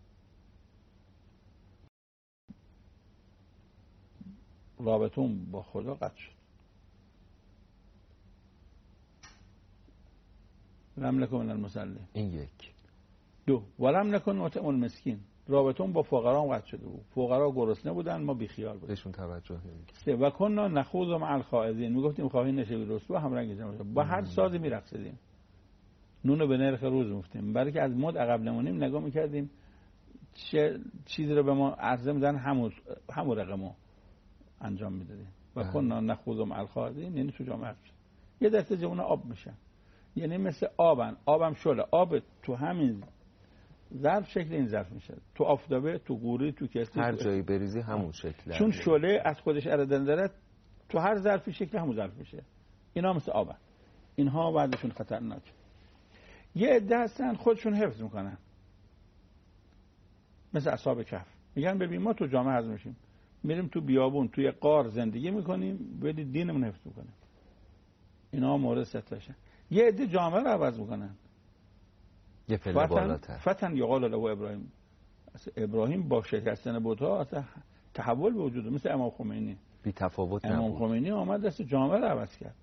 رابطون با خدا قطع شد. لم نکن من المصلین. این یک. 2 ولم نکن نطعم المسکین. رابطون با فقرا قطع شده بود. فقرا گرسنه بودن، ما بیخیال بودیم. بهشون توجه نمی‌کردیم. 3 و کنا نخوض مع الخائضین. میگفتیم خواهی نشوی رسوا هم رنگ جماعت. با هر سازی میرقصیدیم. نونو به نرخ روز می‌گفتیم. برای که از مد عقب نمونیم نگاه می‌کردیم چه چیزی رو به ما عرضه میدن همون رقمو انجام میدادیم. و کنا نخوض مع الخائضین یعنی تو جامعه یه دسته جوون آب میشن. یعنی مثل آبم شله. آب تو همین ظرف شکل این ظرف میشه. تو آفتابه، تو قوری، تو کسی، هر جایی بریزی همون شکله. چون شله از خودش اردن داره تو هر ظرفی شکل همون ظرف میشه. اینا مثل آبن. اینها بعدشون خطرناک. یه عده هستن خودشون حفظ میکنن. مثل اصحاب کهف. میگن ببین ما تو جامعه هضم میشیم. میریم تو بیابون، توی غار زندگی میکنیم، ولی دینمون حفظ میکنیم. اینا مورد ستایشن. یه عده جامعه رو عوض میکنن. یه پله بالاتر. فتن یقال له ابراهیم. ابراهیم با شکستن بت‌ها اصلا تحول به وجود مثل امام خمینی. بی تفاوت نبود. امام خمینی آمد دست جامعه رو عوض کرد.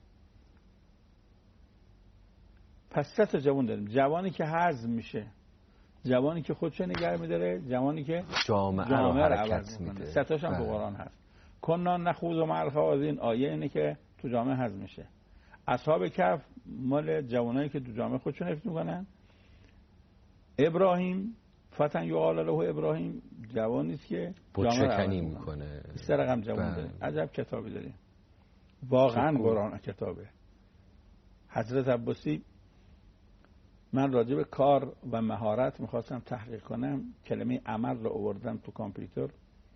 پس 3 تا جوان داریم. جوانی که هضم میشه، جوانی که خودش نگه می‌داره، جوانی که جامعه رو حرکت میده. 3 تاش هم تو قرآن هست. کنا نخوض مع الخائضین. آیه اینه که تو جامعه هضم میشه. اصحاب کهف مال جوانایی که تو جامعه خودشون حفظ میکنن. ابراهیم فتن یقال له ابراهیم جوانی است که بت‌شکنی میکنه. 3 رقم جوان داریم. عجب کتابی داریم. واقعا قرآن کتابه. حضرت عباسی من راجع به کار و مهارت میخواستم تحقیق کنم، کلمه عمل رو آوردم تو کامپیوتر،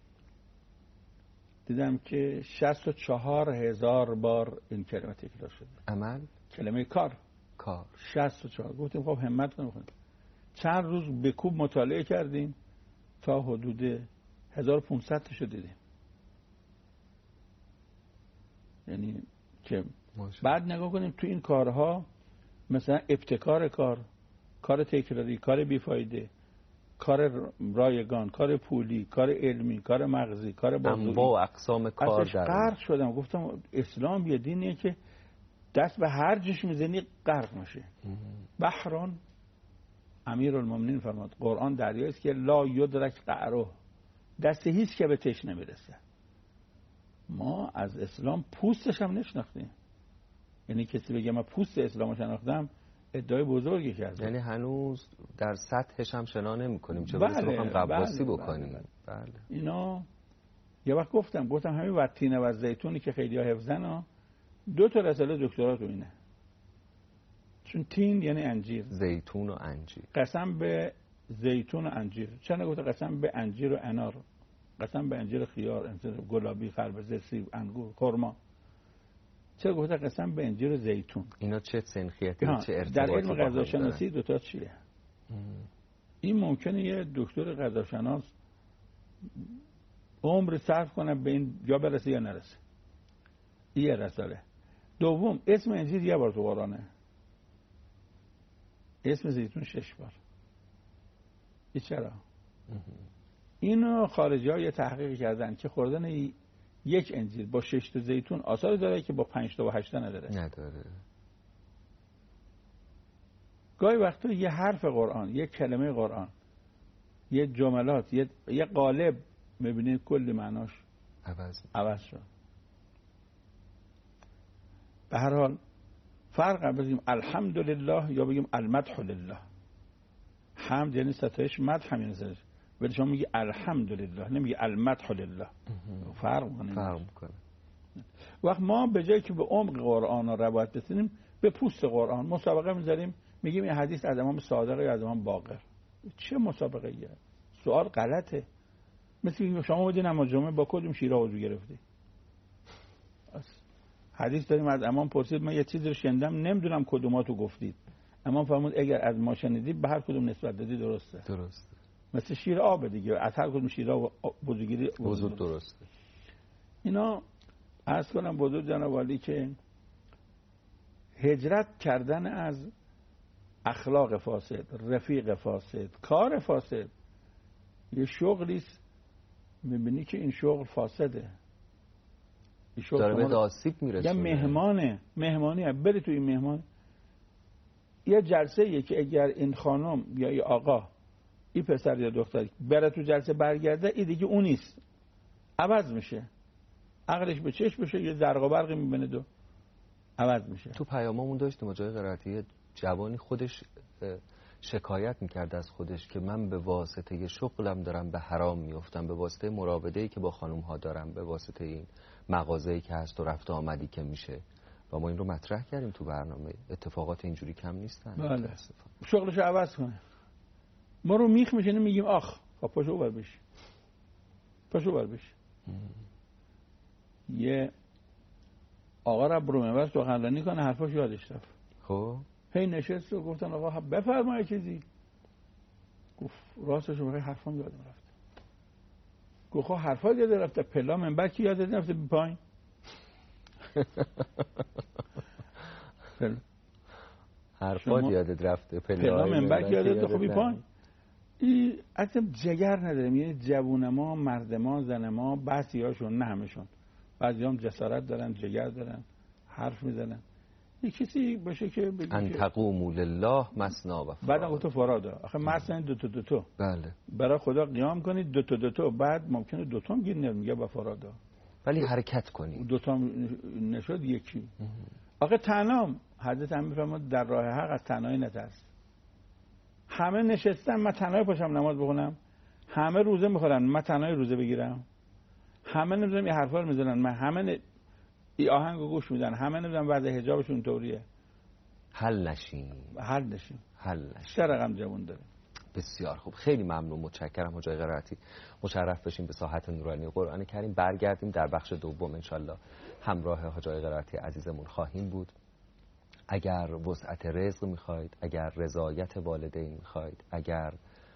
دیدم که 64,000 بار این کلمه تکرار شده. عمل؟ کلمه کار 64. گفتیم خب همت کنیم. چند روز به کوب مطالعه کردیم تا حدود 1500 تاشو دیدیم. یعنی که بعد نگاه کنیم تو این کارها مثلا ابتکار کار تکراری، کار بیفایده، کار رایگان، کار پولی، کار علمی، کار مغزی، کار بازویی، انواع و اقسام کار در غرق شدم. گفتم اسلام یه دینیه که دست به هر جش میزنی غرق میشه. بحران امیرالمومنین فرمود قرآن دریایی است که لا یدرک قعره، دست هیچ که به تش نمیرسه. ما از اسلام پوستش هم نشناختیم. یعنی کسی بگه من پوست اسلامو شناختم ادعای بزرگی کرده. یعنی هنوز در سطحش هم شنا نمی‌کنیم، چه برسه بخوام قواسی بکنیم. بله. اینا یه وقت گفتم همین وتینه و زیتونی که خیلی ها حفظن 2 تا رساله دکترا تو اینه. چون تین یعنی انجیر، زیتون و انجیر. قسم به زیتون و انجیر. چرا نگفته قسم به انجیر و انار؟ قسم به انجیر خیار، گلابی، خربزه، سیب، انگور، خرما. چرا گفته قسم به انجیر و زیتون؟ اینا چه سنخیتی چه ارتباطی در علم غذاشناسی 2 تا چیه؟ این ممکنه یه دکتر غذاشناس عمر صرف کنه به این یا برسه یا نرسه. یه رساله. دوم اسم انجیر 1 بار تو قرآنه. اسم زیتون 6 بار. این چرا؟ اینو خارجی‌ها یه تحقیق کردن که خوردن 1 انجیر با 6 تا زیتون آثار داره که با 5 تا و 8 تا نداره. گاهی وقتا یه حرف قرآن، یه کلمه قرآن، یه جملات، یه قالب می‌بینید کلی معناش عوض شد. به هر حال فرق بگیم الحمدلله یا بگیم المدح لله. حمد یعنی ستایش، مدح یعنی ستایش. ولی شما میگی الحمدلله نمیگی المدح لله. فرق میکنه. وقت ما به جایی که به عمق قرآن رو روایت بسنیم به پوست قرآن مسابقه میذاریم، میگیم این حدیث از امام صادق یا از امام باقر. چه مسابقه ایه؟ سوال غلطه. مثل شما بودین نماز جمعه با کدوم شیره وضو گرفتی؟ حدیث داریم از امام پرسید من یه چیزی رو شنیدم نمیدونم کدوماتو گفتید. امام فرمود اگر از ما شنیدید به هر کدوم نسبت دادی درسته. مثل شیر آب دیگه، از هر کدوم شیره وضوگیری وضو درسته. اینا عرض کنم بزرگ جناب عالی که هجرت کردن از اخلاق فاسد، رفیق فاسد، کار فاسد، یه شغلیست میبینی که این شغل فاسده، این شغل داره به آسیب میرسونه. یه مهمانی بری تو این مهمان، یه جلسه یه که اگر این خانم یا این آقا این پسر یا دختر بره تو جلسه برگرده این دیگه اون نیست، عوض میشه، عقلش به چشم بشه، یه زرق و برقی میبینه دو عوض میشه. تو پیاممون داشتیم جای قرائتی جوانی خودش شکایت میکرد از خودش که من به واسطه شغلم دارم به حرام میفتم، به واسطه مراوده‌ای که با خانم ها دارم، به واسطه این مغازه‌ای که هست و رفت آمدی که میشه. و ما این رو مطرح کردیم تو برنامه. اتفاقات اینجوری کم نیستن. بله. شغلش عوض کنه. ما رو میخ میشینیم میگیم آخ خب پاشو بر بشی، پاشو بر بشی. یه آقا را برومه بس سخنرانی کنه حرفاش یادش رفت. خب هی نشست و گفتن آقا بفرمایید چیزی. گفت راستش رو بخیر حرفام یادم رفت. گفت خب حرفا یادت رفته، پلا منبر کی یادت رفته بی پایین؟ حرفا یادت رفته، پلا منبر کی یادت رفته بی پایین؟ این اصلا جگر نداریم. یعنی جوونما، مردما، زنما، بعضیاشون نه همشون، بعضیام جسارت دارن، جگر دارن، حرف میزنن. یه کسی باشه که بگه ان تقوموا لله مثنی و فراد. بعد گفت فرادا. آخه مثلا دو تا. بله. برای خدا قیام کنید دو تا. بعد ممکنه دو تا هم گیر نمیگه با فرادا. ولی حرکت کنید. دو تا نشد یکی. آخه تنها حضرت هم میفرماد در راه حق از تنهایی نترس. همه نشستن من تنهایی پاشم نماز بخونم، همه روزه میخورن من تنهایی روزه بگیرم، همه نمیدونم یه حرفا رو میزنن، من همه این آهنگو گوش میدن، همه نمیدونم وضع حجابشون طوریه. حل نشین. چه رقم جوان داره. بسیار خوب، خیلی ممنون، متشکرم حاج قرائتی. مشرف بشیم به ساحت نورانی قرآن کریم. برگردیم در بخش دوم انشالله همراه حاج قرائتی عزیزمون خواهیم بود. اگر وسعت رزق میخواید، اگر رضایت والدین میخواید، اگر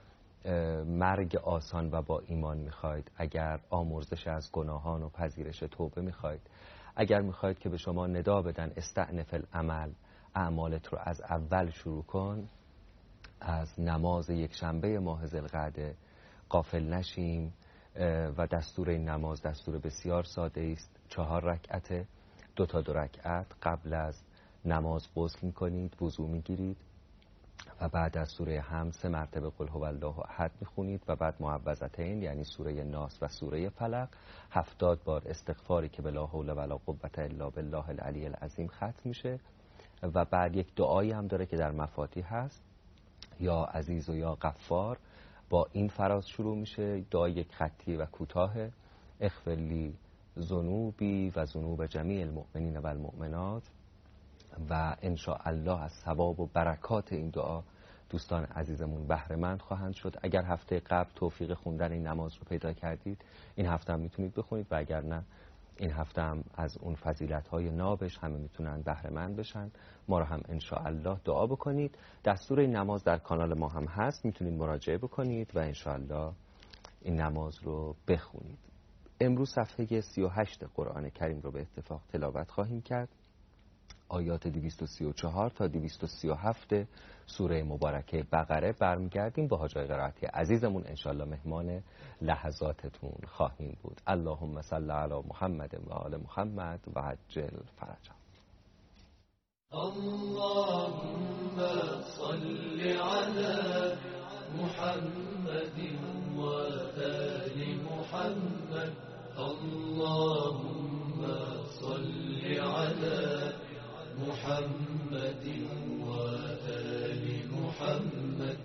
مرگ آسان و با ایمان میخواید، اگر آمرزش از گناهان و پذیرش توبه میخواید، اگر میخواید که به شما ندا بدن استأنف العمل، اعمالت رو از اول شروع کن، از نماز یک شنبه ماه ذوالقعده غافل نشیم. و دستور این نماز دستور بسیار ساده است. 4 رکعته، 2 تا 2 رکعت قبل از نماز غسل میکنید، وضو میگیرید و بعد از سوره حمد 3 مرتبه قل هو الله احد میخونید و بعد معوذتین یعنی سوره ناس و سوره فلق 70 بار استغفاری که بلا حول ولا قوة الا بالله العلی العظیم ختم میشه. و بعد یک دعایی هم داره که در مفاتیح هست، یا عزیز و یا غفار. با این فراز شروع میشه. دعای یک خطی و کوتاه، اغفر لی ذنوبی و ذنوب جمیع المؤمنین و المؤمنات. و ان شاء الله از ثواب و برکات این دعا دوستان عزیزمون بهره مند خواهند شد. اگر هفته قبل توفیق خوندن این نماز رو پیدا کردید، این هفته هم میتونید بخونید و اگر نه این هفته هم از اون فضیلت‌های نابش همه میتونن بهره مند بشن. ما رو هم ان شاء الله دعا بکنید. دستور این نماز در کانال ما هم هست، میتونید مراجعه بکنید و ان شاء الله این نماز رو بخونید. امروز صفحه 38 قرآن کریم رو به اتفاق تلاوت خواهیم کرد. آیات 234 تا 237 سوره مبارکه بقره. برمیگردیم با حاج قرائتی عزیزمون انشالله مهمان لحظاتتون خواهیم بود. اللهم صل علی محمد و آل محمد و عجل فرجهم. اللهم صل علی محمد و آل محمد. اللهم صل علی محمد و آل محمد.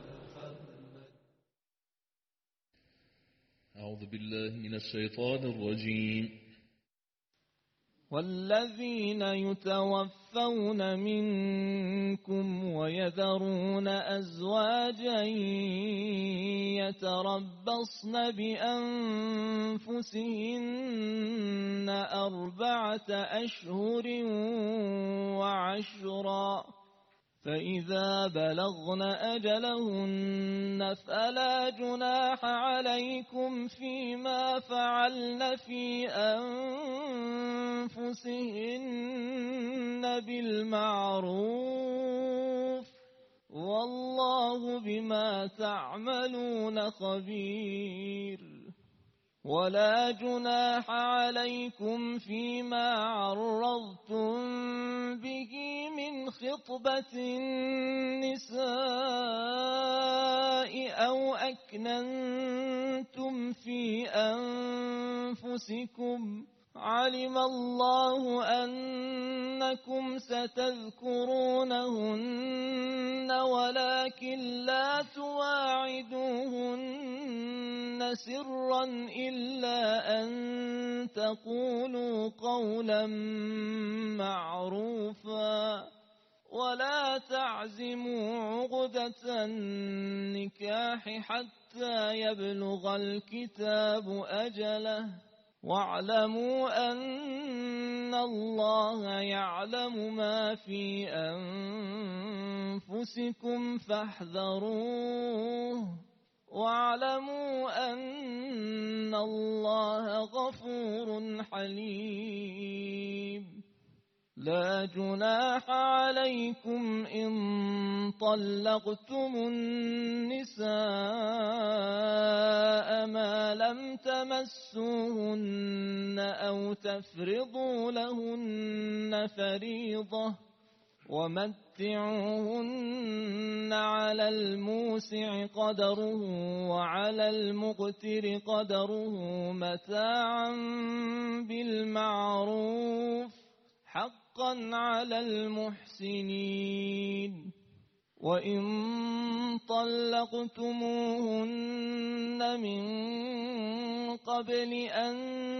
اعوذ بالله من الشیطان الرجیم. والذين يتوفون منكم ويذرون أزواجا يتربصن بأنفسهن 4 أشهر وعشرا فإذا بلغن أجلهن فلا جناح عليكم فيما فعلن في أنفسهن بالمعروف والله بما تعملون خبير ولا جناح عليكم فيما عرضتم به من خطبة النساء أو أكننتم في أنفسكم علم الله أنكم ستذكرونهن ولكن لا تواعدوهن سرا إلا أن تقولوا قولا معروفا ولا تعزموا عقدة النكاح حتى يبلغ الكتاب أجله واعلموا أن الله يعلم ما في أنفسكم فاحذروه واعلموا أن الله غفور حليم لا جناح عليكم إن طلقتم النساء ما لم تمسوهن أو تفرضوا لهن فريضة ومتعوهن على الموسع قدره وعلى المقتر قدره متاعا بالمعروف حقا على المحسنين وإن طلقتموهن من قبل أن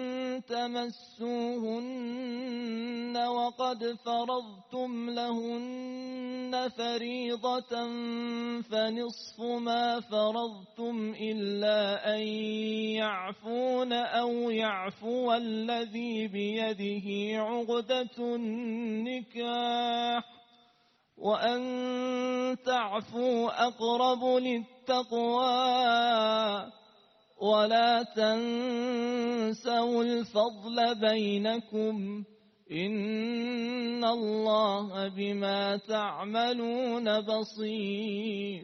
تمسوهن وقد فرضتم لهن فريضة فنصف ما فرضتم إلا أن يعفون أو يعفو الذي بيده عقدة النكاح وأن تعفوا أقرب للتقوى ولا تنسوا الفضل بينكم إن الله بما تعملون بصير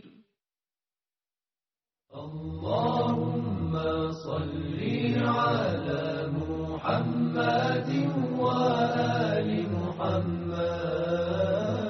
اللهم صل على محمد وآل محمد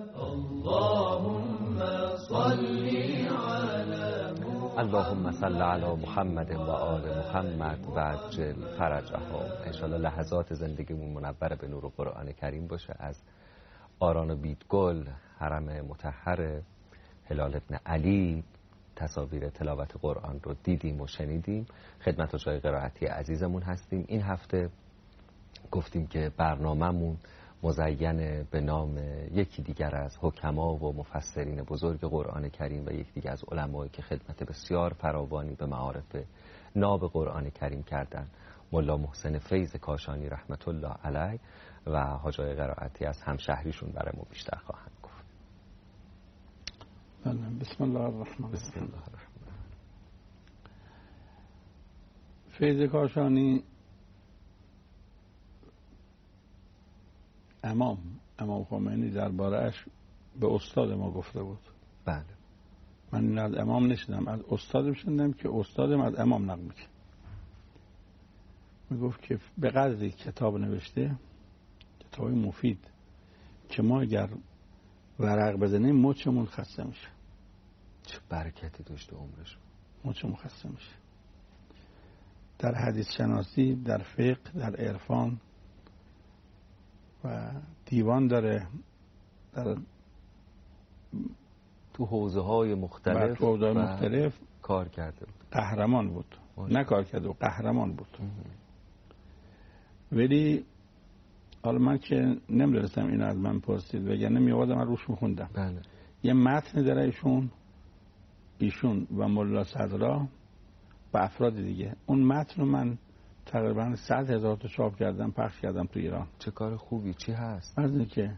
اللهم صل على محمد اللهم صل علی محمد و آل محمد و عجل فرجهم. انشالله لحظات زندگیمون منور به نور قرآن کریم باشه. از آران و بیدگل، حرم مطهر هلال ابن علی، تصاویر تلاوت قرآن رو دیدیم و شنیدیم. خدمت جای قرائتی عزیزمون هستیم. این هفته گفتیم که برنامه‌مون مزین به نام یکی دیگر از حکما و مفسرین بزرگ قرآن کریم و یکی دیگر از علمایی که خدمت بسیار فراوانی به معارف ناب قرآن کریم کردن، ملا محسن فیض کاشانی رحمت الله علیه و حاجای قرائتی از همشهریشون برای ما بیشتر خواهند گفت. بسم الله الرحمن بسم الله الرحمن. فیض کاشانی امام خمینی درباره‌اش به استاد ما گفته بود. بله. من این از امام نشدم، از استادم شنیدم که استادم از امام نقل میکنه. میگفت که به قدری کتاب نوشته، کتابی مفید، که ما اگر ورق بزنیم مچمون خسته میشه. چه برکتی داشته عمرش. مچمون خسته میشه. در حدیث شناسی، در فقه، در عرفان و دیوان داره، در تو حوزه‌های مختلف کار کرده بود. قهرمان بود. نه کار کرده بود، قهرمان بود. ولی حالا من که نمیدونستم اینو از من پرسید وگرنه میوادم من روش میخوندم. بله. یه متن داره ایشون و ملا صدرا و افراد دیگه. اون متن رو من تقریبا 100,000 تا چاپ کردم، پخش کردم تو ایران. چه کار خوبی. چی هست؟ از اینکه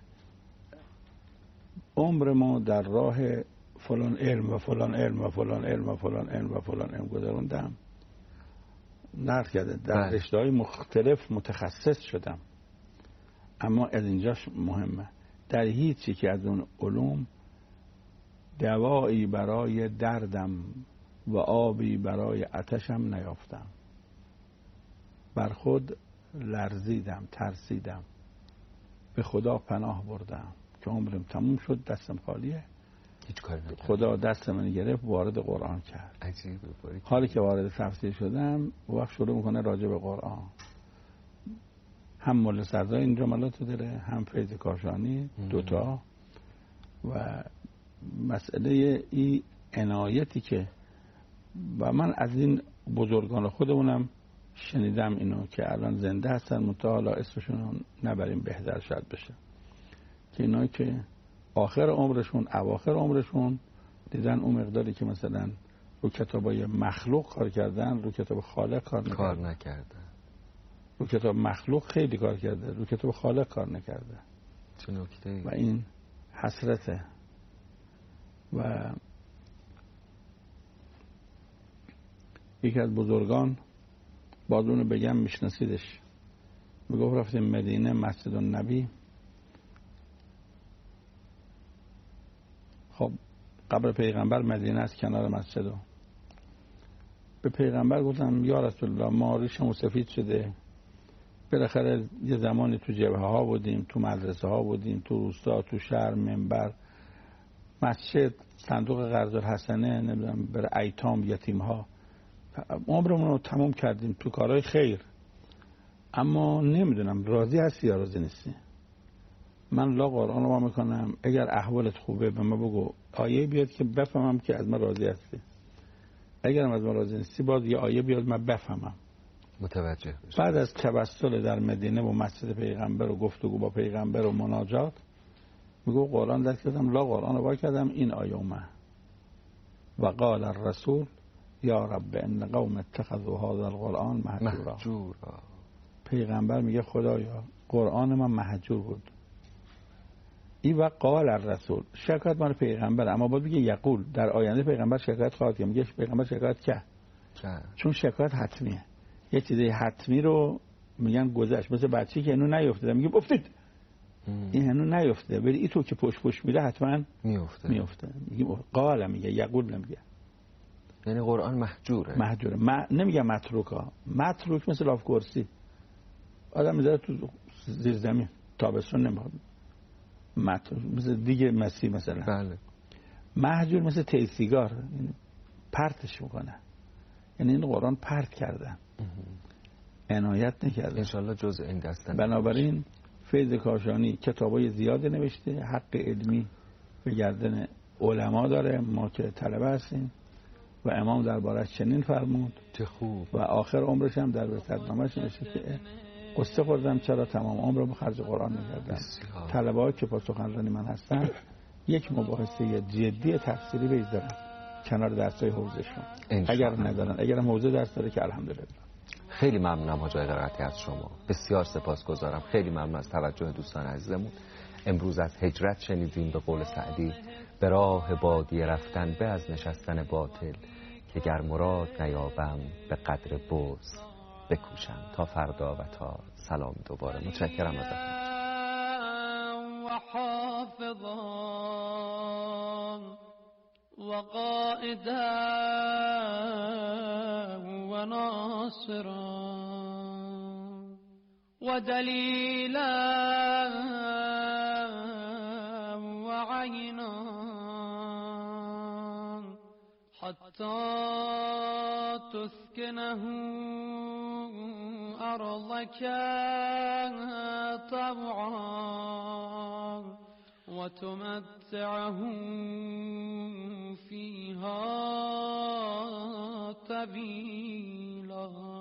عمر ما در راه فلان علم و فلان علم و فلان علم و فلان علم و فلان علم گذروندم، نقل کرده در رشته‌های مختلف متخصص شدم، اما از اینجاش مهمه در هیچی که از اون علوم دوایی برای دردم و آبی برای آتشم نیافتم. بر خود لرزیدم، ترسیدم، به خدا پناه بردم که عمرم تموم شد، دستم خالیه. هیچ کاری نکردم. خدا دست من گرفت، وارد قرآن کرد. عجیبه. حالی که وارد تفسیر شدم وقت شروع میکنه راجع به قرآن. هم ملا صدرا این جملات داره، هم فیض کاشانی، دوتا. و مسئله این عنایتی که و من از این بزرگان خودمونم شنیدم اینو که الان زنده هستن، منتها حالا اسمشون نبریم بهتر شاید بشه، که اینایی که آخر عمرشون اواخر عمرشون دیدن اون مقداری که مثلا رو کتابای مخلوق کار کردن رو کتاب خالق کار نکردن. رو کتاب مخلوق خیلی کار کرده، رو کتاب خالق کار نکرده. چه نکته. و این حسرته. و یکی از بزرگان باز اونو بگم میشناسیدش، میگفت رفتیم مدینه مسجد النبی. خب قبر پیغمبر مدینه است کنار مسجد. به پیغمبر گفتم یا رسول الله ما ریشمون سفید شده، بالاخره یه زمانی تو جبهه ها بودیم، تو مدرسه ها بودیم، تو روستا، تو شهر، منبر، مسجد، صندوق قرض الحسنه، نمیدونم برای ایتام یتیم ها، عمرمون رو تموم کردیم تو کارهای خیر، اما نمیدونم راضی هستی یا راضی نیستی. من لا قرآن رو میکنم، اگر احوالت خوبه به من بگو، آیه بیاد که بفهمم که از من راضی هستی. اگرم از من راضی نیستی باز یه آیه بیاد من بفهمم، متوجه بشم. بعد از تبسل در مدینه و مسجد پیغمبر و گفتگو با پیغمبر و مناجات، میگو قرآن دست کردم، لا قرآن رو با کردم، این آیه اومد و قال الرسول یا رب ان قوم اتخذوا هذا القرآن مهجورا. پیغمبر میگه خدایا قرآن من مهجور بود. این و قال الرسول شکایت مال پیغمبر، اما باید بگه یقول، در آینده پیغمبر شکایت خواهد کرد. میگه پیغمبر شکایت کرد چون شکایت حتمیه. یه چیزی حتمی رو میگن گذشت، مثل بچه‌ای که هنوز نیافتاده میگه افتید، این هنوز نیافتاده ولی این تو که پشت میره حتما میافته. میگه قال، میگه یقول نمیگه. یعنی قرآن محجوره. نمیگه متروکا. متروک مثل لاف کرسی، آدم میذاره تو زیر زمین تابستون نمیخواد. مثل دیگه مسیح مثلا. بله. محجور مثل تی سیگار، یعنی پرتش میکنه. یعنی این قرآن پرت کردن، عنایت نکردن. انشالله جز این دستن. بنابراین فیض کاشانی کتابای زیاده نوشته، حق علمی به گردن علما داره، ما که طلبه هستیم و امام دربارش چنین فرمود. چه خوب. و آخر عمرش هم در وصیت‌نامه‌اش نوشته که قصه خوردم چرا تمام عمر رو به خرج قرآن نکردم. طلبه‌ها که با سخنرانی من هستن یک مباحثه جدی تفسیری بگذارن کنار درس‌های حوزه‌شون، اگر ندارن. اگر حوزه درس داره که الحمدلله. خیلی ممنونم حاج قرائتی از شما، بسیار سپاسگزارم. خیلی ممنون از توجه دوستان عزیزمون. امروز از هجرت شنیدیم، به قول سعدی به راه بادیه رفتن به از نشستن باطل، که گر مراد نیابم به قدر بوز بکوشم. تا فردا و تا سلام دوباره. متشکرم ازتون. وقائدا وناصرا ودليلا وعينا حتى تسكنه أرضك طوعا وتمتعه فيها طويلا.